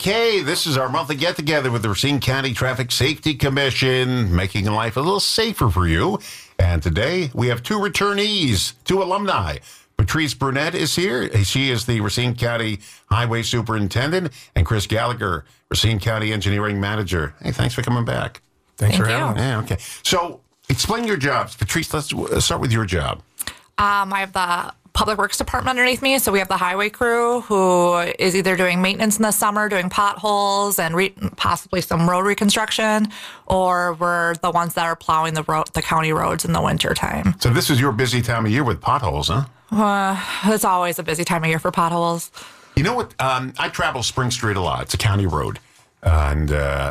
Okay, this is our monthly get-together with the Racine County Traffic Safety Commission, making life a little safer for you. And today, we have two returnees, two alumni. Patrice Brunette is here. She is the Racine County Highway Superintendent. And Chris Gallagher, Racine County Engineering Manager. Hey, thanks for coming back. Thanks for having me. Yeah, okay. So, explain your jobs. Patrice, let's start with your job. I have the Public Works Department underneath me, so we have the highway crew who is either doing maintenance in the summer, doing potholes and possibly some road reconstruction, or we're the ones that are plowing the county roads in the winter time. So this is your busy time of year with potholes, huh? It's always a busy time of year for potholes. You know what? I travel Spring Street a lot. It's a county road. And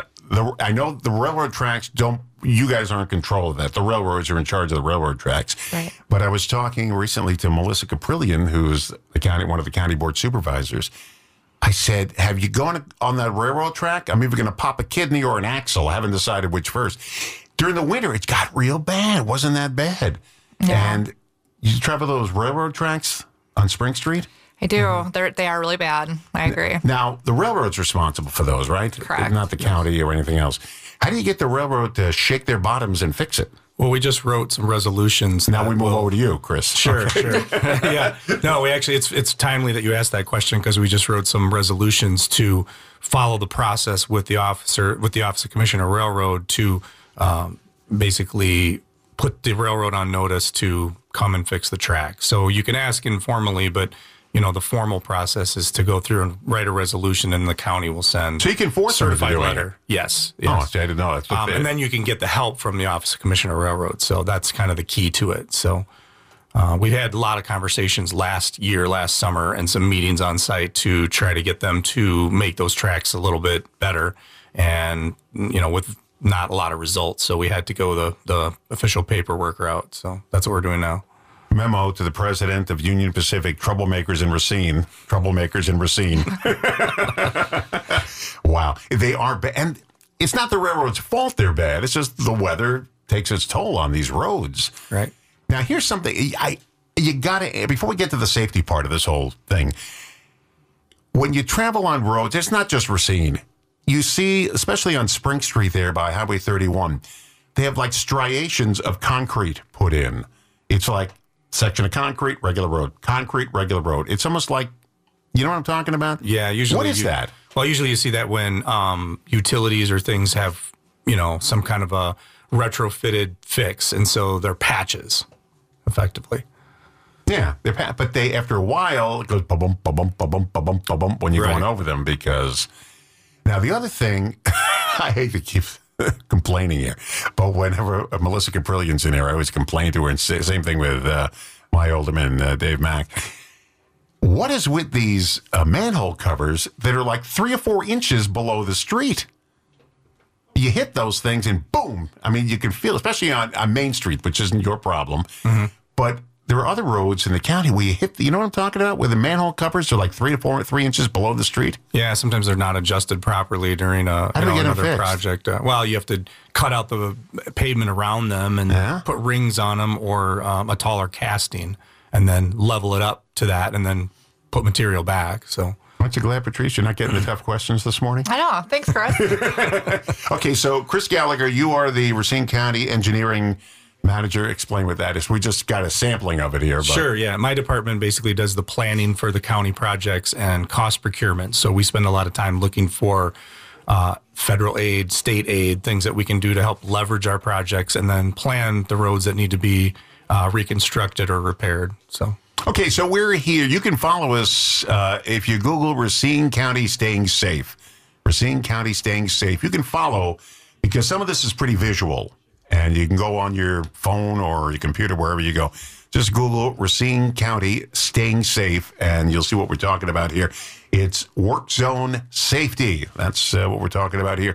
I know the railroad tracks you guys aren't in control of that. The railroads are in charge of the railroad tracks. Right. But I was talking recently to Melissa Caprillion, who's one of the county board supervisors. I said, have you gone on that railroad track? I'm either going to pop a kidney or an axle. I haven't decided which first. During the winter, it got real bad. It wasn't that bad. Yeah. And you travel those railroad tracks on Spring Street? I do. Mm-hmm. They are really bad. I agree. Now, the railroad's responsible for those, right? Correct. Not the county or anything else. How do you get the railroad to shake their bottoms and fix it? Well, we just wrote some resolutions. Now we move over to you, Chris. Sure. Yeah. No, it's timely that you asked that question because we just wrote some resolutions to follow the process with the Office of Commissioner of Railroad to basically put the railroad on notice to come and fix the track. So you can ask informally, but the formal process is to go through and write a resolution, and the county will send. So you can force them to certified do letter. it. Yes. Oh, see, I didn't know that. And then you can get the help from the Office of Commissioner of Railroad. So that's kind of the key to it. So we've had a lot of conversations last summer, and some meetings on site to try to get them to make those tracks a little bit better. And with not a lot of results, so we had to go the official paperwork route. So that's what we're doing now. Memo to the president of Union Pacific, troublemakers in Racine. Wow. They are bad. And it's not the railroad's fault they're bad. It's just the weather takes its toll on these roads. Right. Now, here's something. You got to, before we get to the safety part of this whole thing, when you travel on roads, it's not just Racine. You see, especially on Spring Street there by Highway 31, they have like striations of concrete put in. It's like section of concrete, regular road. Concrete, regular road. It's almost like, you know what I'm talking about? Yeah, usually. What is that? Well, usually you see that when utilities or things have, some kind of a retrofitted fix, and so they're patches, effectively. Yeah, but after a while, it goes ba-bum, ba-bum, ba-bum, ba-bum, ba-bum when you're going over them because... Now, the other thing, I hate to keep complaining here, but whenever Melissa Caprillion's in here, I always complain to her, and same thing with my alderman, Dave Mack. What is with these manhole covers that are like 3 or 4 inches below the street? You hit those things and boom. I mean, you can feel, especially on Main Street, which isn't your problem, but there are other roads in the county where you hit, you know what I'm talking about? Where the manhole covers are like 3 inches below the street. Yeah, sometimes they're not adjusted properly during another project. Well, you have to cut out the pavement around them and put rings on them or a taller casting and then level it up to that and then put material back. So, aren't you glad, Patrice, you're not getting the tough questions this morning? I know. Thanks, Chris. Okay, so Chris Gallagher, you are the Racine County Engineering Manager. Explain what that is. We just got a sampling of it here. But. Sure, yeah. My department basically does the planning for the county projects and cost procurement. So we spend a lot of time looking for federal aid, state aid, things that we can do to help leverage our projects and then plan the roads that need to be reconstructed or repaired. So. Okay, so we're here. You can follow us if you Google Racine County Staying Safe. Racine County Staying Safe. You can follow because some of this is pretty visual. And you can go on your phone or your computer, wherever you go. Just Google Racine County Staying Safe, and you'll see what we're talking about here. It's work zone safety. That's what we're talking about here.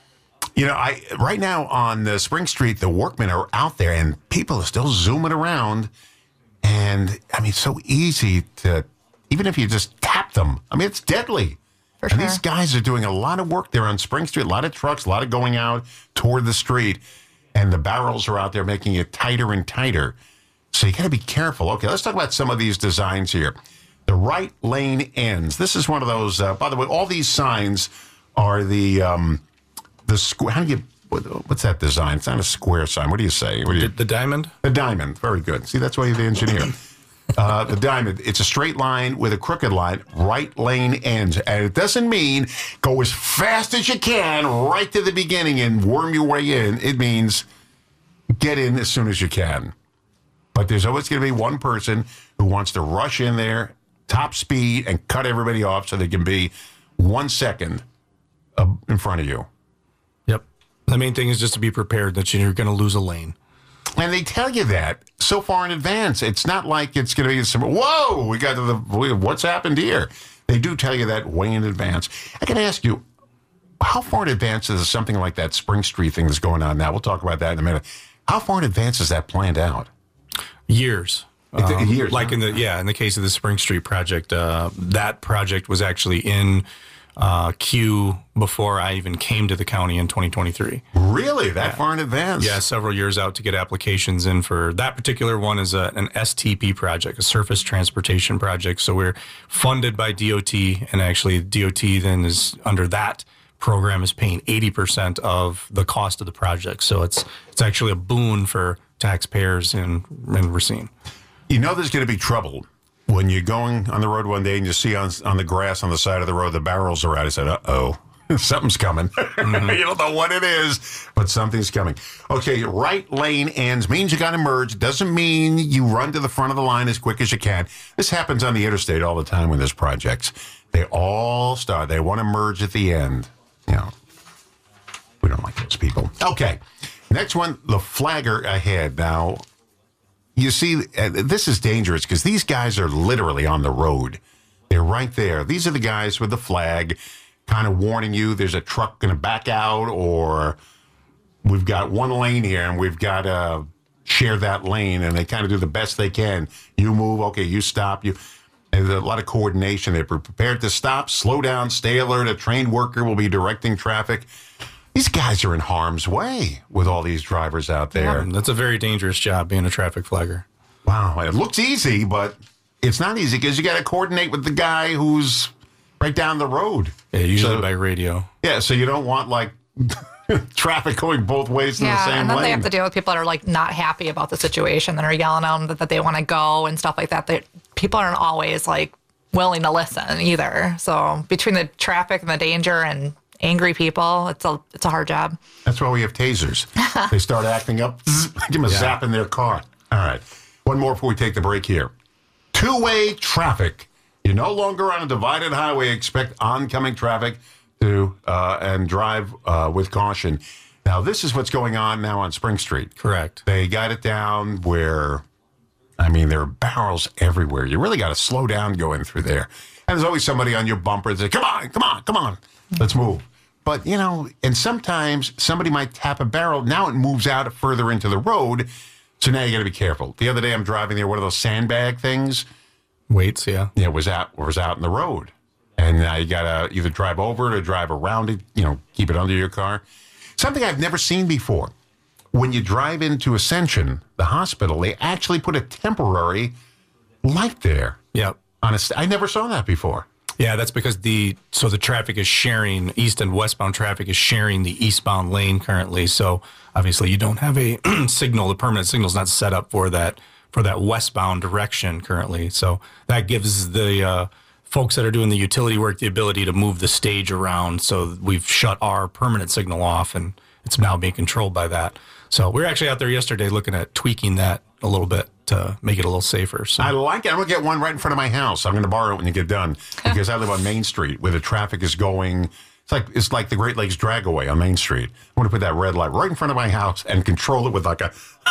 Right now on Spring Street, the workmen are out there, and people are still zooming around. And, it's so easy to, even if you just tap them, it's deadly. For sure. And these guys are doing a lot of work there on Spring Street, a lot of trucks, a lot of going out toward the street. And the barrels are out there making it tighter and tighter. So you got to be careful. Okay, let's talk about some of these designs here. The right lane ends. This is one of those. By the way, all these signs are the square. How do you? What's that design? It's not a square sign. What do you say? What do you? The diamond. The diamond. Very good. See, that's why you're the engineer. The diamond. It's a straight line with a crooked line. Right lane ends, and it doesn't mean go as fast as you can right to the beginning and worm your way in. It means get in as soon as you can. But there's always going to be one person who wants to rush in there, top speed, and cut everybody off so they can be 1 second in front of you. Yep. The main thing is just to be prepared that you're going to lose a lane. And they tell you that so far in advance. It's not like it's going to be some, whoa, we got to what's happened here? They do tell you that way in advance. I can ask you, how far in advance is something like that Spring Street thing that's going on now? We'll talk about that in a minute. How far in advance is that planned out? Years. Years. Like in the case of the Spring Street project, that project was actually in queue before I even came to the county in 2023. Really? That far in advance? Yeah, several years out to get applications in for that particular one is an STP project, a surface transportation project. So we're funded by DOT, and actually DOT then is under that program is paying 80% of the cost of the project. So it's actually a boon for taxpayers in Racine. You know there's going to be trouble when you're going on the road one day and you see on the grass on the side of the road the barrels are out. I said, uh-oh, something's coming. Mm-hmm. You don't know what it is, but something's coming. Okay, right lane ends means you got to merge. Doesn't mean you run to the front of the line as quick as you can. This happens on the interstate all the time when there's projects. They all start. They want to merge at the end. You know, we don't like those people. Okay, next one, the flagger ahead. Now, you see, this is dangerous because these guys are literally on the road. They're right there. These are the guys with the flag kind of warning you there's a truck going to back out, or we've got one lane here and we've got to share that lane, and they kind of do the best they can. You move, okay, you stop. And there's a lot of coordination. They're prepared to stop, slow down, stay alert. A trained worker will be directing traffic. These guys are in harm's way with all these drivers out there. Yeah, that's a very dangerous job, being a traffic flagger. Wow. It looks easy, but it's not easy because you got to coordinate with the guy who's right down the road. Yeah, usually by radio. Yeah, so you don't want, like, traffic going both ways in the same lane. Yeah, and then they have to deal with people that are, like, not happy about the situation, that are yelling at them that they want to go and stuff like that. People aren't always, like, willing to listen either. So between the traffic and the danger and angry people, it's a hard job. That's why we have tasers. They start acting up, give them a zap in their car. All right. One more before we take the break here. Two-way traffic. You're no longer on a divided highway. Expect oncoming traffic to and drive with caution. Now, this is what's going on now on Spring Street. Correct. They got it down where, I mean, there are barrels everywhere. You really got to slow down going through there. And there's always somebody on your bumper that says, come on, let's move. But, you know, and sometimes somebody might tap a barrel. Now it moves out further into the road. So now you got to be careful. The other day I'm driving there, one of those sandbag things. Weights, yeah. Yeah, was out in the road. And now you got to either drive over it or drive around it, you know, keep it under your car. Something I've never seen before. When you drive into Ascension, the hospital, they actually put a temporary light there. Yep. I never saw that before. Yeah, that's because the traffic is sharing, east and westbound traffic is sharing the eastbound lane currently. So obviously you don't have a signal. The permanent signal is not set up for that westbound direction currently. So that gives the folks that are doing the utility work the ability to move the stage around. So we've shut our permanent signal off, and it's now being controlled by that. So we were actually out there yesterday looking at tweaking that a little bit to make it a little safer. So I like it. I'm going to get one right in front of my house. I'm going to borrow it when you get done because I live on Main Street where the traffic is going. It's like the Great Lakes Dragway on Main Street. I want to put that red light right in front of my house and control it with like a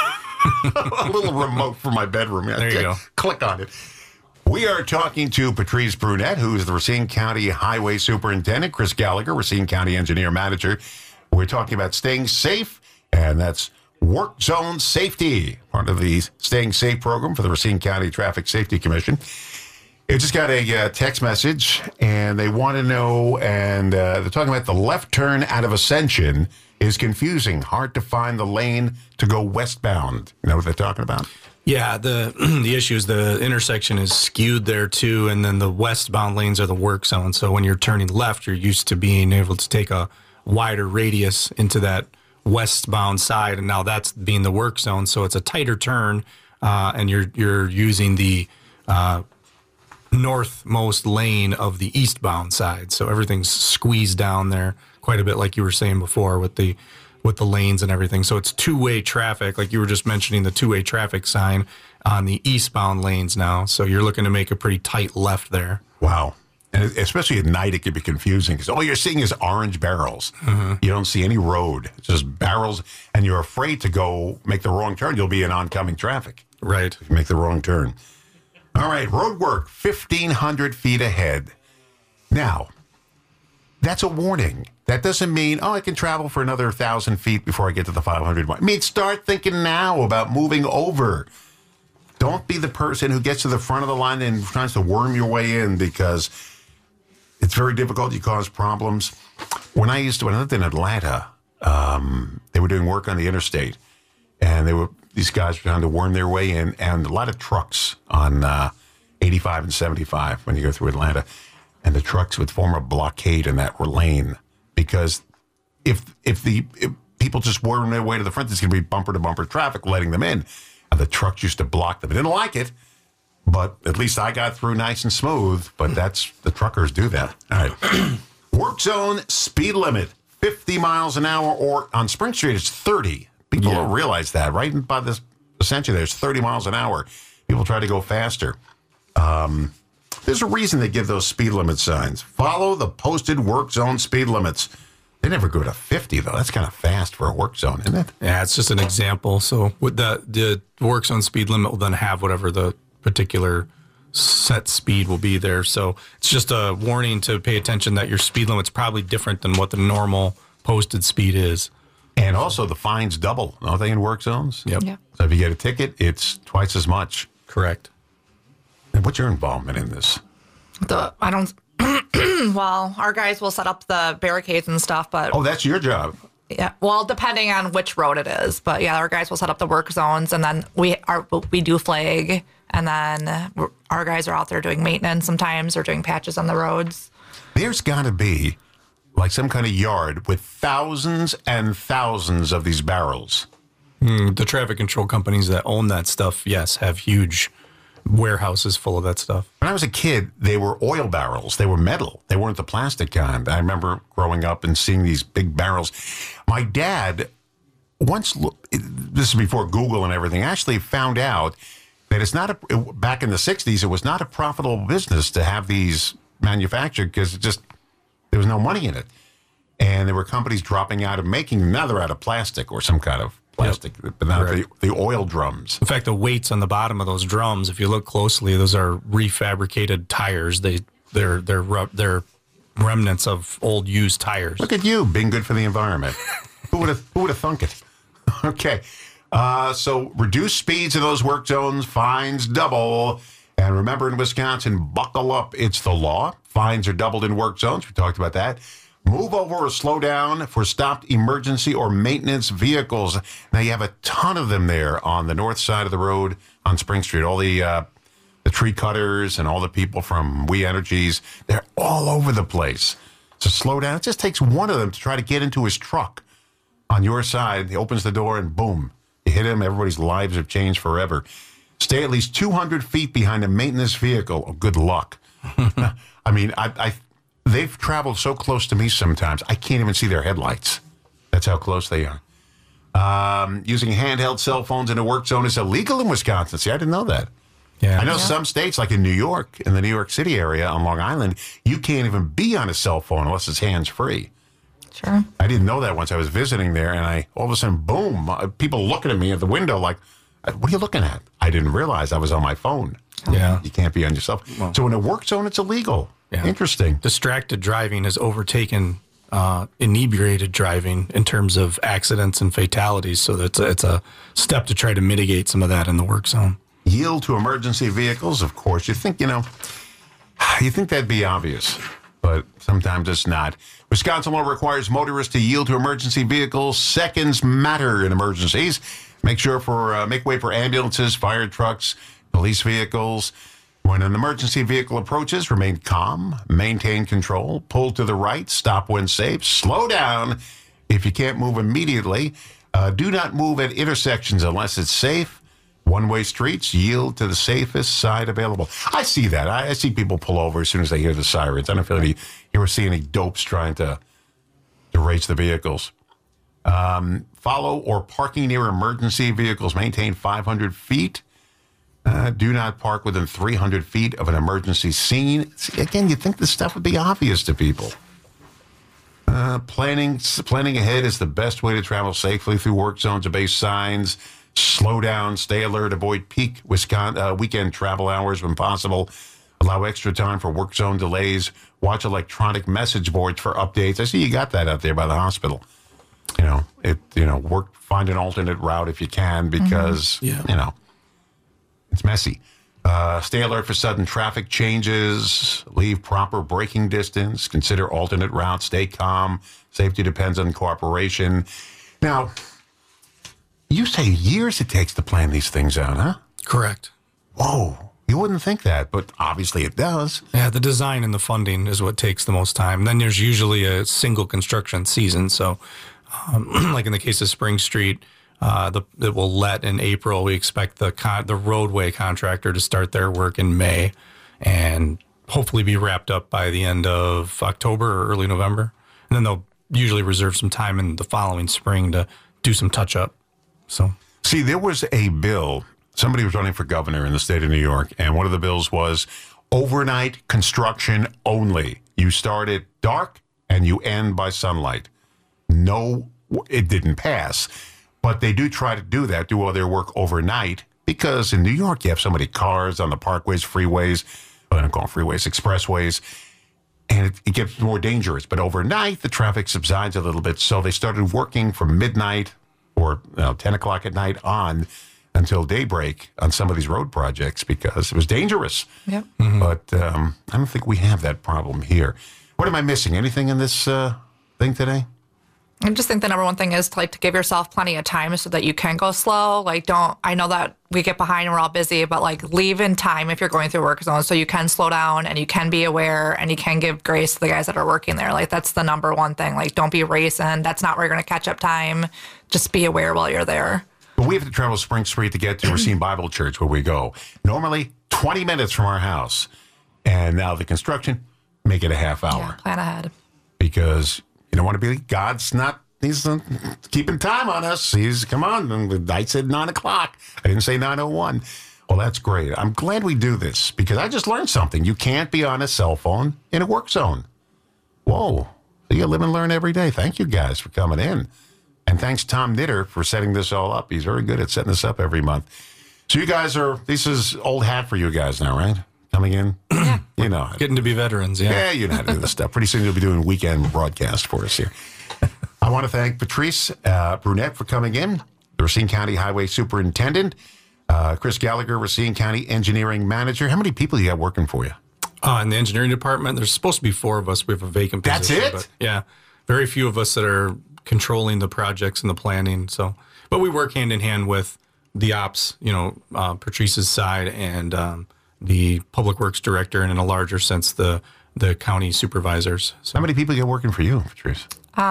little remote from my bedroom. There you go. Click on it. We are talking to Patrice Brunette, who is the Racine County Highway Superintendent, Chris Gallagher, Racine County Engineer Manager. We're talking about staying safe, and that's Work Zone Safety, part of the Staying Safe program for the Racine County Traffic Safety Commission. I just got a text message, and they want to know, and they're talking about the left turn out of Ascension is confusing. Hard to find the lane to go westbound. You know what they're talking about? Yeah, the issue is the intersection is skewed there too, and then the westbound lanes are the work zone. So when you're turning left, you're used to being able to take a wider radius into that westbound side, and now that's being the work zone. So it's a tighter turn, and you're using the northmost lane of the eastbound side. So everything's squeezed down there quite a bit, like you were saying before, with the lanes and everything. So it's two-way traffic, like you were just mentioning the two-way traffic sign on the eastbound lanes now. So you're looking to make a pretty tight left there. Wow. And especially at night, it can be confusing because all you're seeing is orange barrels. Mm-hmm. You don't see any road. It's just barrels, and you're afraid to go make the wrong turn. You'll be in oncoming traffic. Right. If you make the wrong turn. All right, road work, 1,500 feet ahead. Now, that's a warning. That doesn't mean, I can travel for another 1,000 feet before I get to the 500 mark. I mean, start thinking now about moving over. Don't be the person who gets to the front of the line and tries to worm your way in, because it's very difficult. You cause problems. When I lived in Atlanta, they were doing work on the interstate, and these guys were trying to worm their way in, and a lot of trucks on 85 and 75 when you go through Atlanta, and the trucks would form a blockade in that lane, because if people just worm their way to the front, there's going to be bumper-to-bumper traffic letting them in, and the trucks used to block them. I didn't like it, but at least I got through nice and smooth, but the truckers do that. All right. Work zone speed limit, 50 miles an hour, or on Spring Street, it's 30. People don't realize that. Right by this Ascension, there's 30 miles an hour. People try to go faster. There's a reason they give those speed limit signs. Follow the posted work zone speed limits. They never go to 50, though. That's kind of fast for a work zone, isn't it? Yeah, it's just an example. So with the work zone speed limit will then have whatever the particular set speed will be there. So it's just a warning to pay attention that your speed limit's probably different than what the normal posted speed is. And also the fines double, don't they, in work zones? Yep. Yeah. So if you get a ticket, it's twice as much. Correct. And what's your involvement in this? Well, our guys will set up the barricades and stuff, but Oh, that's your job. yeah, well, depending on which road it is, but yeah, our guys will set up the work zones, and then we do flag, and then our guys are out there doing maintenance sometimes or doing patches on the roads. There's got to be like some kind of yard with thousands and thousands of these barrels. The traffic control companies that own that stuff, yes, have huge warehouses full of that stuff. When I was a kid, they were oil barrels. They were metal. They weren't the plastic kind. I remember growing up and seeing these big barrels. My dad once, this is before Google and everything, actually found out that it's not back in the 60s, it was not a profitable business to have these manufactured because there was no money in it. And there were companies dropping out of making them. Now they're out of plastic or some kind of plastic, but not the oil drums. In fact, the weights on the bottom of those drums, if you look closely, those are refabricated tires. They're remnants of old used tires. Look at you being good for the environment. Who would have thunk it? Okay. So reduce speeds in those work zones, fines double. And remember, in Wisconsin, buckle up. It's the law. Fines are doubled in work zones. We talked about that. Move over or slow down for stopped emergency or maintenance vehicles. Now, you have a ton of them there on the north side of the road on Spring Street. All the tree cutters and all the people from We Energies, they're all over the place. So slow down. It just takes one of them to try to get into his truck on your side. He opens the door and boom, you hit him. Everybody's lives have changed forever. Stay at least 200 feet behind a maintenance vehicle. Oh, good luck. I mean, they've traveled so close to me sometimes, I can't even see their headlights. That's how close they are. Using handheld cell phones in a work zone is illegal in Wisconsin. See, I didn't know that. Yeah. I know some states, like in New York, in the New York City area on Long Island, you can't even be on a cell phone unless it's hands-free. Sure. I didn't know that once I was visiting there, and all of a sudden, boom, people looking at me at the window like, what are you looking at? I didn't realize I was on my phone. Yeah. You can't be on your cell phone. Well, so in a work zone, it's illegal. Yeah. Interesting. Distracted driving has overtaken inebriated driving in terms of accidents and fatalities. So it's a step to try to mitigate some of that in the work zone. Yield to emergency vehicles, of course. You think, You think that'd be obvious, but sometimes it's not. Wisconsin law requires motorists to yield to emergency vehicles. Seconds matter in emergencies. Make way for ambulances, fire trucks, police vehicles. When an emergency vehicle approaches, remain calm, maintain control, pull to the right, stop when safe, slow down if you can't move immediately. Do not move at intersections unless it's safe. One-way streets, yield to the safest side available. I see that. I see people pull over as soon as they hear the sirens. I don't feel you ever see any dopes trying to race the vehicles. Follow or parking near emergency vehicles. Maintain 500 feet. Do not park within 300 feet of an emergency scene. See, again, you'd think this stuff would be obvious to people. Planning ahead is the best way to travel safely through work zones. Obey signs. Slow down. Stay alert. Avoid peak weekend travel hours when possible. Allow extra time for work zone delays. Watch electronic message boards for updates. I see you got that out there by the hospital. Find an alternate route if you can because, it's messy. Stay alert for sudden traffic changes. Leave proper braking distance. Consider alternate routes. Stay calm. Safety depends on cooperation. Now, you say years it takes to plan these things out, huh? Correct. Whoa. You wouldn't think that, but obviously it does. Yeah, the design and the funding is what takes the most time. Then there's usually a single construction season. So, like in the case of Spring Street, it will let in April. We expect the roadway contractor to start their work in May and hopefully be wrapped up by the end of October or early November. And then they'll usually reserve some time in the following spring to do some touch-up. So, see, there was a bill. Somebody was running for governor in the state of New York, and one of the bills was overnight construction only. You start at dark and you end by sunlight. No, it didn't pass. But they do try to do that, do all their work overnight, because in New York you have so many cars on the parkways, freeways, I don't call them freeways, expressways, and it gets more dangerous. But overnight, the traffic subsides a little bit, so they started working from midnight or 10 o'clock at night on until daybreak on some of these road projects because it was dangerous. Yep. Mm-hmm. But I don't think we have that problem here. What am I missing? Anything in this thing today? I just think the number one thing is to give yourself plenty of time so that you can go slow. I know that we get behind and we're all busy, but leave in time if you're going through work zones so you can slow down and you can be aware and you can give grace to the guys that are working there. That's the number one thing. Don't be racing. That's not where you're going to catch up time. Just be aware while you're there. But we have to travel Spring Street to get to Racine Bible Church where we go. Normally 20 minutes from our house. And now the construction, make it a half hour. Yeah, plan ahead. Because you don't want to be, he's keeping time on us. Come on. I said 9 o'clock. I didn't say 9:01. Well, that's great. I'm glad we do this because I just learned something. You can't be on a cell phone in a work zone. Whoa. So you live and learn every day. Thank you guys for coming in. And thanks Tom Knitter for setting this all up. He's very good at setting this up every month. So you guys this is old hat for you guys now, right? Coming in? Yeah. You know. Getting to be veterans, yeah. Yeah, you know how to do this stuff. Pretty soon you'll be doing weekend broadcast for us here. I want to thank Patrice Brunette for coming in, the Racine County Highway Superintendent, Chris Gallagher, Racine County Engineering Manager. How many people do you have working for you? In the engineering department, there's supposed to be 4 of us. We have a vacant position. That's it? But yeah, very few of us that are controlling the projects and the planning. So, but we work hand in hand with the ops, Patrice's side and the public works director, and in a larger sense, the county supervisors. So. How many people you got working for you, Patrice?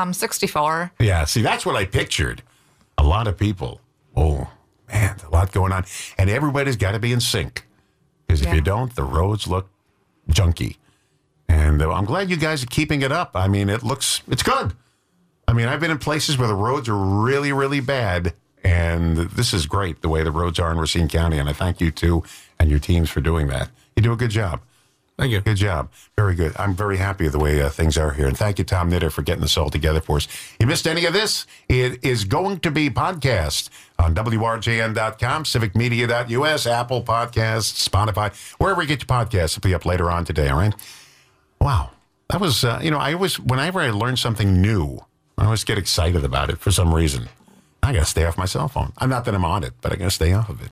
64. Yeah, see, that's what I pictured. A lot of people. Oh, man, a lot going on. And everybody's got to be in sync. Because if you don't, the roads look junky. And I'm glad you guys are keeping it up. I mean, it's good. I mean, I've been in places where the roads are really, really bad. And this is great, the way the roads are in Racine County. And I thank you, too, and your teams for doing that. You do a good job. Thank you. Good job. Very good. I'm very happy with the way things are here. And thank you, Tom Knitter, for getting this all together for us. You missed any of this? It is going to be podcast on WRJN.com, civicmedia.us, Apple Podcasts, Spotify, wherever you get your podcasts. It'll be up later on today, all right? Wow. That was, whenever I learn something new, I always get excited about it for some reason. I got to stay off my cell phone. Not that I'm on it, but I got to stay off of it.